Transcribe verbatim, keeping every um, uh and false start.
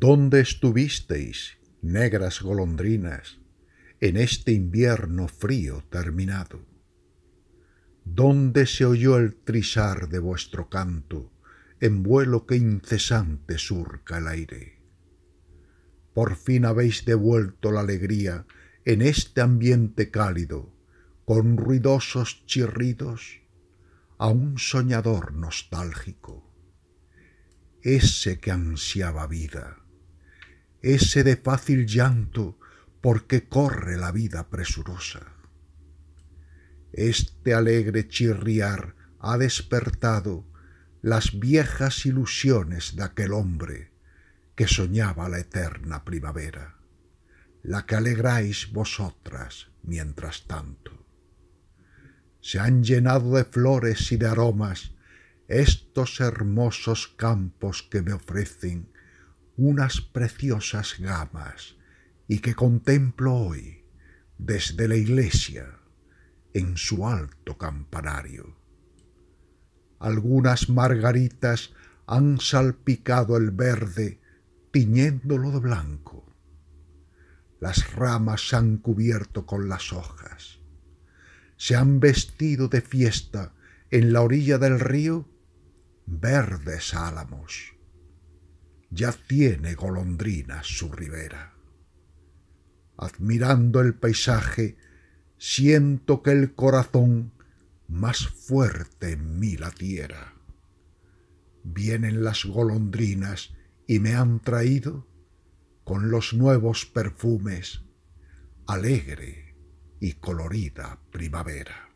¿Dónde estuvisteis, negras golondrinas, en este invierno frío terminado? ¿Dónde se oyó el trisar de vuestro canto en vuelo que incesante surca el aire? Por fin habéis devuelto la alegría en este ambiente cálido, con ruidosos chirridos, a un soñador nostálgico, ese que ansiaba vida, ese de fácil llanto porque corre la vida presurosa. Este alegre chirriar ha despertado las viejas ilusiones de aquel hombre que soñaba la eterna primavera, la que alegráis vosotras mientras tanto. Se han llenado de flores y de aromas estos hermosos campos que me ofrecen unas preciosas gamas y que contemplo hoy desde la iglesia en su alto campanario. Algunas margaritas han salpicado el verde tiñéndolo de blanco. Las ramas se han cubierto con las hojas. Se han vestido de fiesta en la orilla del río verdes álamos. Ya tiene golondrinas su ribera. Admirando el paisaje, siento que el corazón más fuerte en mí latiera. Vienen las golondrinas y me han traído, con los nuevos perfumes, alegre y colorida primavera.